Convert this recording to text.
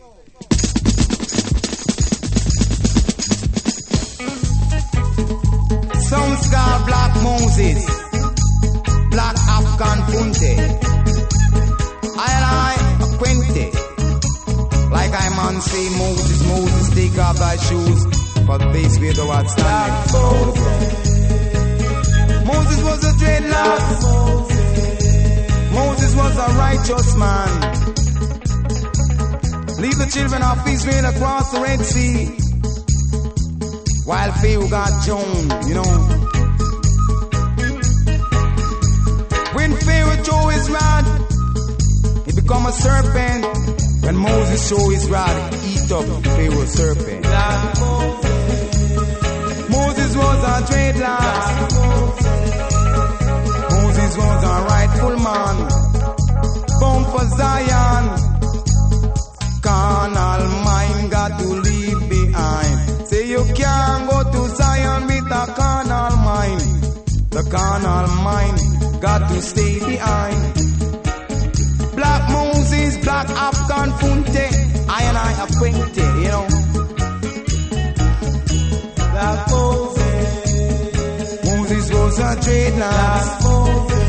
Some star Black Moses, Black Afghan Funte. I acquainted. Like I man say, Moses, take off thy shoes for the place where thou art standing. Moses was a dreadlock. Moses was a righteous man. Lead the children of Israel across the Red Sea, while Pharaoh got Joan, you know. When Pharaoh threw his rod, it become a serpent. When Moses threw his rod, he eat up Pharaoh's serpent. Moses was a dreadlock. Moses was a rightful man, bound for Zion. Carnal mind got to leave behind. Say you can't go to Zion with a carnal mind. The carnal mind got to stay behind. Black Moses, Black Afghan Funte, I and I acquainted, you know. Black Moses was a dreadlock.